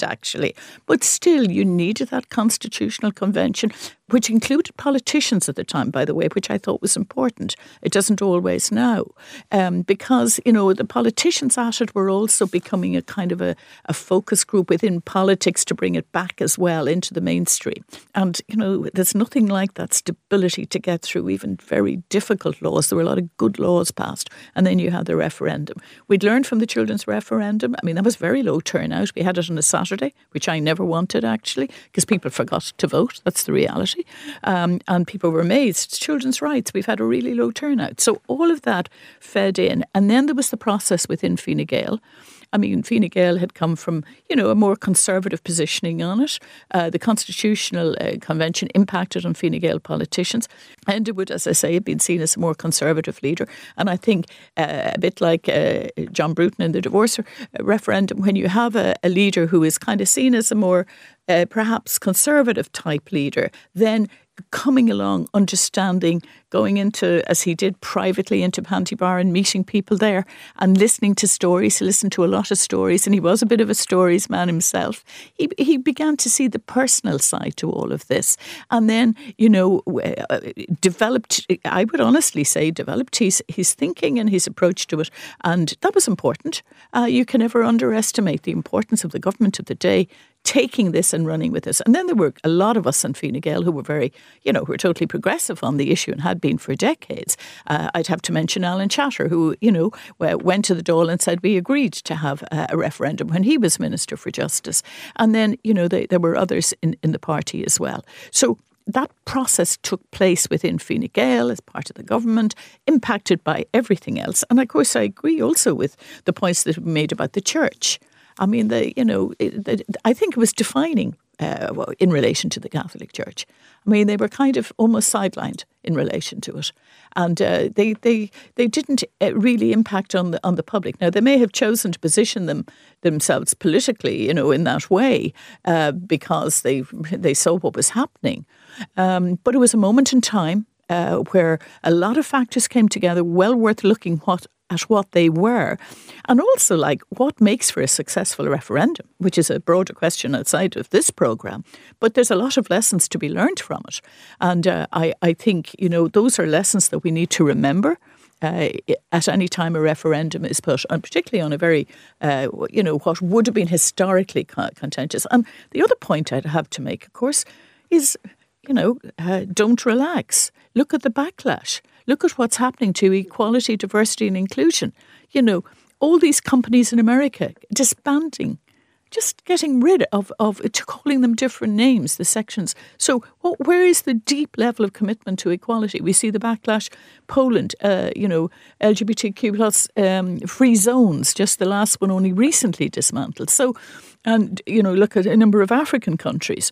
actually. But still, you needed that constitutional convention, which included politicians at the time, by the way, which I thought was important. It doesn't always now. Um, because, you know, the politicians at it were also becoming a kind of a, a focus group within politics to bring it back as well into the mainstream. And, you know, there's nothing like that stability to get through even very difficult laws. There were a lot of good laws passed. And then you had the referendum. We'd learned from the children's referendum. I mean, that was very low turnout. We had it on a Saturday, which I never wanted, actually, because people forgot to vote. That's the reality. Um, and people were amazed. It's children's rights. We've had a really low turnout. So all of that fed in. And then there was the process within Fine Gael. I mean, Fine Gael had come from, you know, a more conservative positioning on it. Uh, the Constitutional uh, Convention impacted on Fine Gael politicians. Enda Wood, as I say, had been seen as a more conservative leader. And I think uh, a bit like uh, John Bruton in the divorce referendum, when you have a, a leader who is kind of seen as a more uh, perhaps conservative type leader, then coming along, understanding, going into, as he did privately, into Pantybar and meeting people there and listening to stories. He listened to a lot of stories and he was a bit of a stories man himself. He he began to see the personal side to all of this. And then, you know, uh, developed, I would honestly say, developed his, his thinking and his approach to it. And that was important. Uh, you can never underestimate the importance of the government of the day taking this and running with this. And then there were a lot of us in Fine Gael who were very, you know, who were totally progressive on the issue and had been for decades. Uh, I'd have to mention Alan Chatter, who, you know, went to the Dáil and said we agreed to have a, a referendum when he was Minister for Justice. And then, you know, they, there were others in, in the party as well. So that process took place within Fine Gael as part of the government, impacted by everything else. And of course, I agree also with the points that were made about the church. I mean, the, you know, the, I think it was defining uh, in relation to the Catholic Church. I mean, they were kind of almost sidelined in relation to it. And uh, they, they they didn't really impact on the on the public. Now, they may have chosen to position them themselves politically, you know, in that way, uh, because they they saw what was happening. Um, but it was a moment in time uh, where a lot of factors came together, well worth looking what at what they were, and also like what makes for a successful referendum, which is a broader question outside of this programme. But there's a lot of lessons to be learned from it. And uh, I, I think, you know, those are lessons that we need to remember uh, at any time a referendum is put, and particularly on a very, uh, you know, what would have been historically contentious. And the other point I'd have to make, of course, is, you know, uh, don't relax. Look at the backlash. Look at what's happening to equality, diversity and inclusion. You know, all these companies in America disbanding, just getting rid of, of calling them different names, the sections. So what, where is the deep level of commitment to equality? We see the backlash. Poland, uh, you know, L G B T Q plus um, free zones, just the last one only recently dismantled. So, and, you know, look at a number of African countries.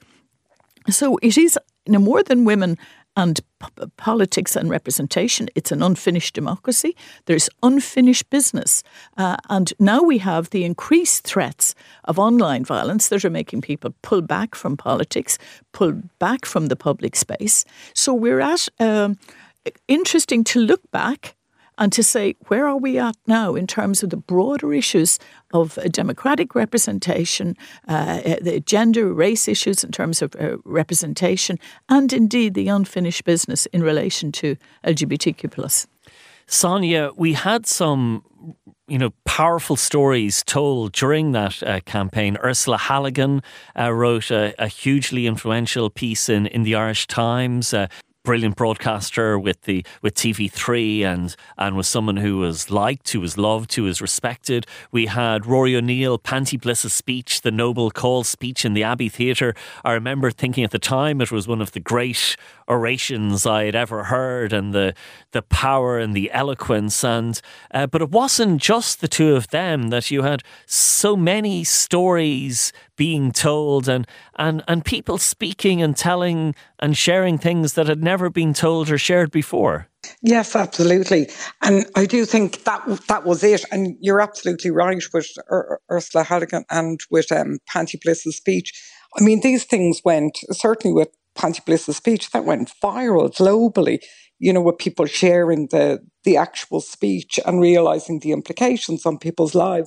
So it is, you know, more than women and p- politics and representation. It's an unfinished democracy. There's unfinished business. Uh, and now we have the increased threats of online violence that are making people pull back from politics, pull back from the public space. So we're at, um, interesting to look back and to say, where are we at now in terms of the broader issues of uh, democratic representation, uh, the gender, race issues in terms of uh, representation, and indeed the unfinished business in relation to L G B T Q plus. Sonia, we had some, you know, powerful stories told during that uh, campaign. Ursula Halligan uh, wrote a, a hugely influential piece in, in the Irish Times. Uh, Brilliant broadcaster with the with T V three and and was someone who was liked, who was loved, who was respected. We had Rory O'Neill, Panty Bliss's speech, the Noble Call speech in the Abbey Theatre. I remember thinking at the time it was one of the great orations I had ever heard, and the the power and the eloquence. And uh, but it wasn't just the two of them, that you had so many stories being told and, and, and people speaking and telling and sharing things that had never been told or shared before. Yes, absolutely. And I do think that that was it. And you're absolutely right with Ur- Ursula Halligan and with um, Panty Bliss's speech. I mean, these things went, certainly with Panty Bliss's speech, that went viral globally, you know, with people sharing the, the actual speech and realising the implications on people's lives.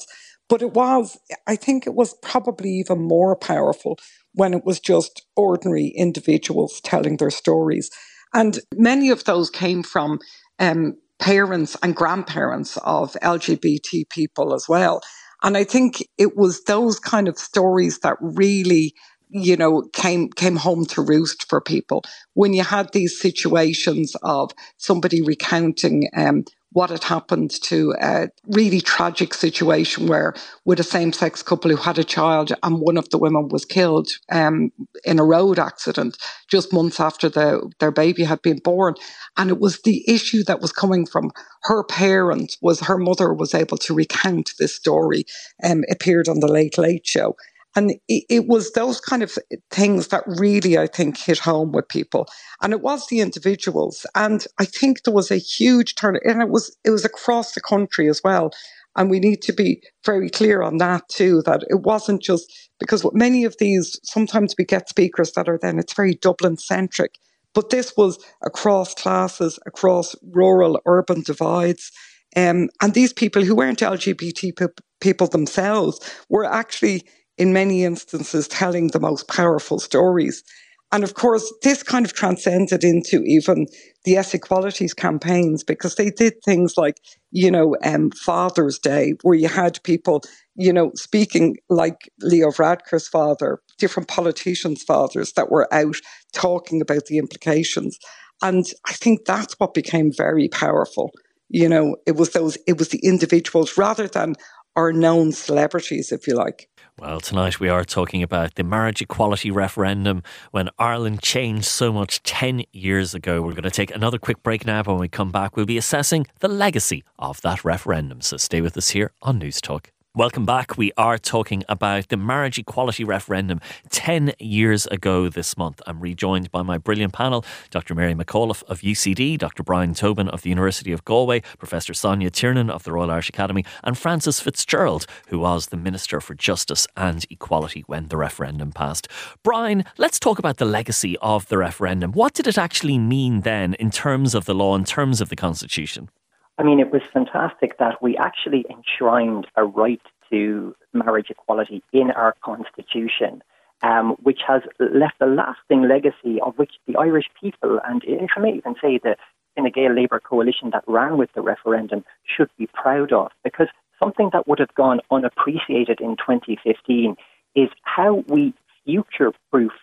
But it was, I think it was probably even more powerful when it was just ordinary individuals telling their stories. And many of those came from um, parents and grandparents of L G B T people as well. And I think it was those kind of stories that really, you know, came came home to roost for people. When you had these situations of somebody recounting um, what had happened to a really tragic situation where with a same-sex couple who had a child and one of the women was killed um, in a road accident just months after the, their baby had been born. And it was the issue that was coming from her parent, was her mother was able to recount this story, um, appeared on the Late Late Show. And it, it was those kind of things that really, I think, hit home with people. And it was the individuals. And I think there was a huge turn, and it was it was across the country as well. And we need to be very clear on that too, that it wasn't just, because with many of these, sometimes we get speakers that are then, it's very Dublin-centric. But this was across classes, across rural, urban divides. Um, and these people who weren't L G B T p- people themselves were actually, in many instances, telling the most powerful stories. And of course, this kind of transcended into even the Yes Equalities campaigns, because they did things like, you know, um, Father's Day, where you had people, you know, speaking like Leo Varadkar's father, different politicians' fathers that were out talking about the implications. And I think that's what became very powerful. You know, it was those, it was the individuals rather than our known celebrities, if you like. Well, tonight we are talking about the marriage equality referendum when Ireland changed so much ten years ago. We're going to take another quick break now, but when we come back, we'll be assessing the legacy of that referendum. So stay with us here on News Talk. Welcome back. We are talking about the marriage equality referendum ten years ago this month. I'm rejoined by my brilliant panel, Doctor Mary McAuliffe of U C D, Doctor Brian Tobin of the University of Galway, Professor Sonia Tiernan of the Royal Irish Academy, and Frances Fitzgerald, who was the Minister for Justice and Equality when the referendum passed. Brian, let's talk about the legacy of the referendum. What did it actually mean then in terms of the law, in terms of the Constitution? I mean, it was fantastic that we actually enshrined a right to marriage equality in our Constitution, um, which has left a lasting legacy of which the Irish people, and if I may even say the Fine Gael Labour coalition that ran with the referendum, should be proud of. Because something that would have gone unappreciated in twenty fifteen is how we future-proofed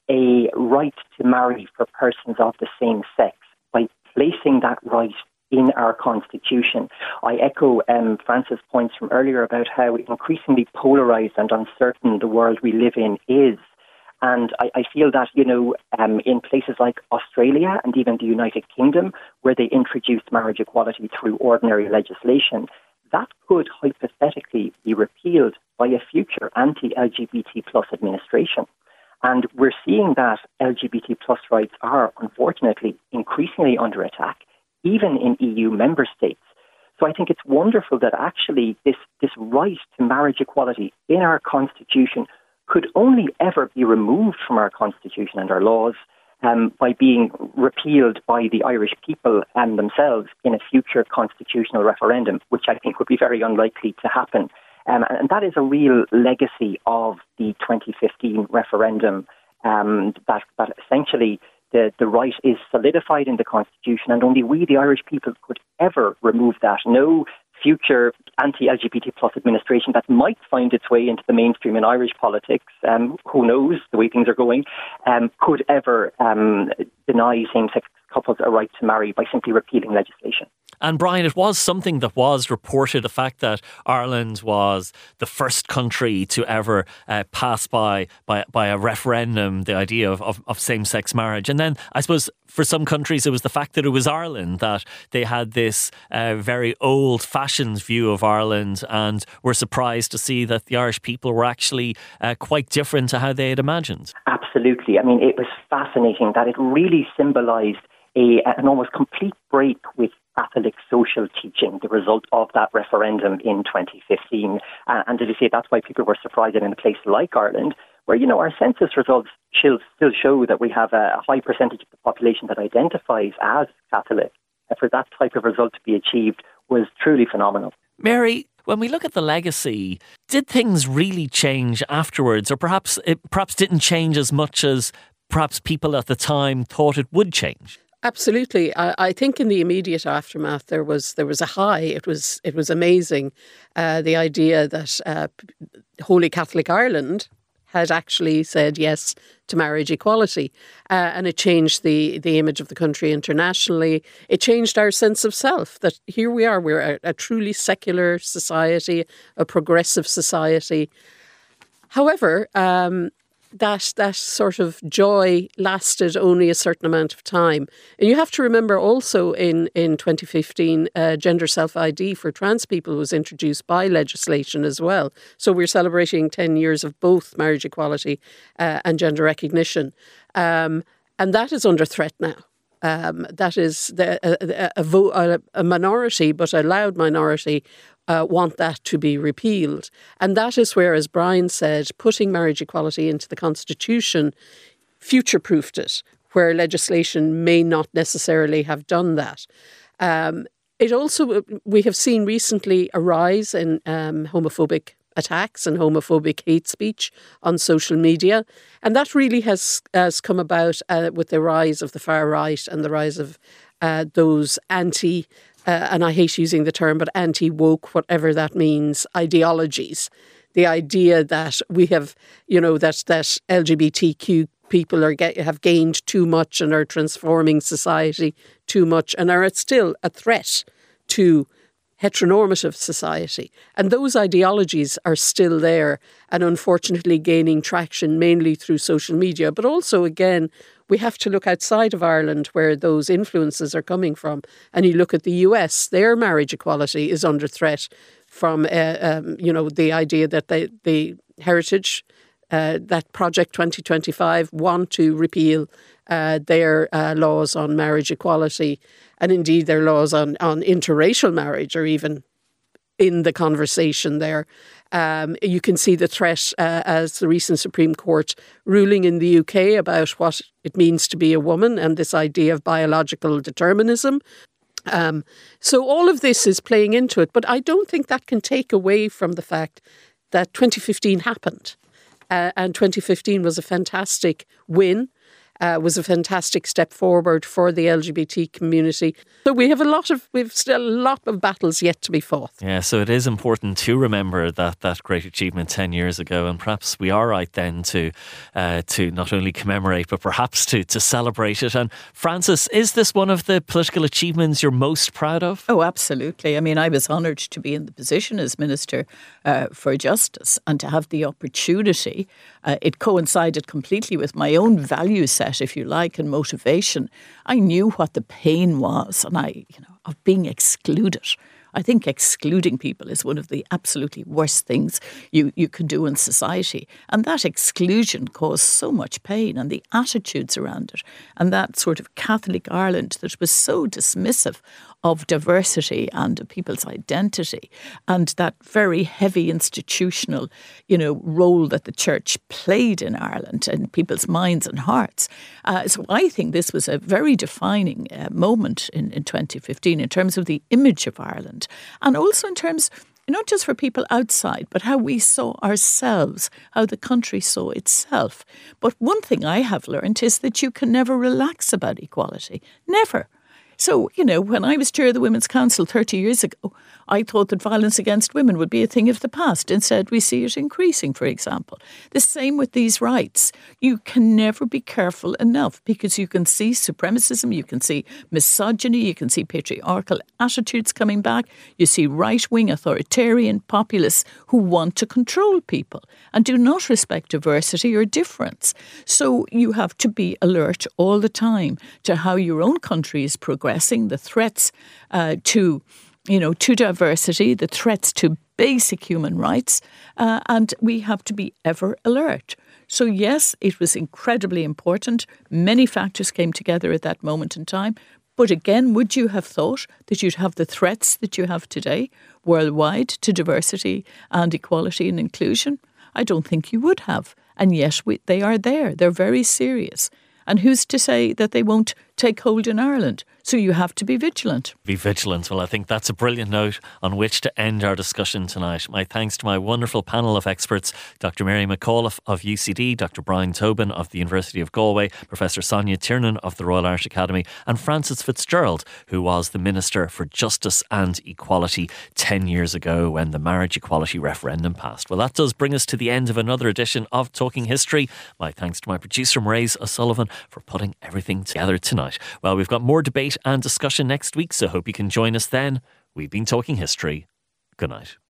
a right to marry for persons of the same sex by placing that right in our Constitution. I echo um, Frances' points from earlier about how increasingly polarised and uncertain the world we live in is. And I, I feel that, you know, um, in places like Australia and even the United Kingdom, where they introduced marriage equality through ordinary legislation, that could hypothetically be repealed by a future anti-L G B T plus administration. And we're seeing that L G B T plus rights are, unfortunately, increasingly under attack, even in E U member states. So I think it's wonderful that actually this, this right to marriage equality in our Constitution could only ever be removed from our Constitution and our laws um, by being repealed by the Irish people and themselves in a future constitutional referendum, which I think would be very unlikely to happen. Um, and that is a real legacy of the twenty fifteen referendum, um, that, that essentially The, the right is solidified in the Constitution, and only we, the Irish people, could ever remove that. No future anti-L G B T plus administration that might find its way into the mainstream in Irish politics, um, who knows the way things are going, um, could ever um, deny same-sex couples a right to marry by simply repealing legislation. And Brian, it was something that was reported, the fact that Ireland was the first country to ever uh, pass by, by by a referendum the idea of, of, of same-sex marriage. And then I suppose for some countries it was the fact that it was Ireland, that they had this uh, very old-fashioned view of Ireland and were surprised to see that the Irish people were actually uh, quite different to how they had imagined. Absolutely. I mean, it was fascinating that it really symbolised a, an almost complete break with Catholic social teaching, the result of that referendum in twenty fifteen. Uh, and as you say, that's why people were surprised that in a place like Ireland, where, you know, our census results still show that we have a high percentage of the population that identifies as Catholic. And for that type of result to be achieved was truly phenomenal. Mary, When we look at the legacy, did things really change afterwards, or perhaps it perhaps didn't change as much as perhaps people at the time thought it would change? Absolutely. I, I think in the immediate aftermath there was there was a high. It was it was amazing. Uh, the idea that uh, Holy Catholic Ireland had actually said yes to marriage equality, uh, and it changed the the image of the country internationally. It changed our sense of self. That here we are, we're a, a truly secular society, a progressive society. However, um, that that sort of joy lasted only a certain amount of time. And you have to remember also in, in twenty fifteen, uh, gender self-I D for trans people was introduced by legislation as well. So we're celebrating ten years of both marriage equality uh, and gender recognition. Um, and that is under threat now. Um, that is the, a, a, vo- a, a minority, but a loud minority, Uh, want that to be repealed. And that is where, as Brian said, putting marriage equality into the Constitution future-proofed it, where legislation may not necessarily have done that. Um, it also, we have seen recently a rise in um, homophobic attacks and homophobic hate speech on social media. And that really has, has come about uh, with the rise of the far right and the rise of uh, those anti- Uh, and I hate using the term, but anti-woke, whatever that means, ideologies. The idea that we have, you know, that that L G B T Q people are get, have gained too much and are transforming society too much and are still a threat to heteronormative society. And those ideologies are still there and unfortunately gaining traction mainly through social media. But also, again, we have to look outside of Ireland where those influences are coming from. And you look at the U S, their marriage equality is under threat from, uh, um, you know, the idea that they, the heritage, uh, that Project twenty twenty-five want to repeal uh, their uh, laws on marriage equality and indeed their laws on, on interracial marriage are even in the conversation there. Um, you can see the threat uh, as the recent Supreme Court ruling in the U K about what it means to be a woman and this idea of biological determinism. Um, so all of this is playing into it, but I don't think that can take away from the fact that twenty fifteen happened. Uh, and twenty fifteen was a fantastic win. Uh, was a fantastic step forward for the L G B T community. So we have a lot of, we've still a lot of battles yet to be fought. Yeah, so it is important to remember that that great achievement ten years ago, and perhaps we are right then to uh, to not only commemorate but perhaps to to celebrate it. And Frances, is this one of the political achievements you're most proud of? Oh, absolutely. I mean, I was honoured to be in the position as Minister uh, for Justice and to have the opportunity. Uh, it coincided completely with my own value set, if you like, and motivation. I knew what the pain was, and I, you know, of being excluded. I think excluding people is one of the absolutely worst things you, you can do in society. And that exclusion caused so much pain, and the attitudes around it, and that sort of Catholic Ireland that was so dismissive of diversity and of people's identity, and that very heavy institutional, you know, role that the church played in Ireland and people's minds and hearts. Uh, so I think this was a very defining uh, moment in, in twenty fifteen in terms of the image of Ireland, and also in terms not just for people outside, but how we saw ourselves, how the country saw itself. But one thing I have learned is that you can never relax about equality. Never. So, you know, when I was chair of the Women's Council thirty years ago, I thought that violence against women would be a thing of the past. Instead, we see it increasing, for example. The same with these rights. You can never be careful enough because you can see supremacism, you can see misogyny, you can see patriarchal attitudes coming back. You see right-wing authoritarian populists who want to control people and do not respect diversity or difference. So you have to be alert all the time to how your own country is progressing, the threats uh, to you know, to diversity, the threats to basic human rights, uh, and we have to be ever alert. So yes, it was incredibly important. Many factors came together at that moment in time. But again, would you have thought that you'd have the threats that you have today worldwide to diversity and equality and inclusion? I don't think you would have. And yet we, they are there. They're very serious. And who's to say that they won't take hold in Ireland? So you have to be vigilant. Be vigilant. Well, I think that's a brilliant note on which to end our discussion tonight. My thanks to my wonderful panel of experts, Doctor Mary McAuliffe of U C D, Doctor Brian Tobin of the University of Galway, Professor Sonia Tiernan of the Royal Irish Academy, and Frances Fitzgerald, who was the Minister for Justice and Equality ten years ago when the marriage equality referendum passed. Well, that does bring us to the end of another edition of Talking History. My thanks to my producer, Mairead O'Sullivan, for putting everything together tonight. Well, we've got more debate and discussion next week, so hope you can join us then. We've been Talking History. Good night.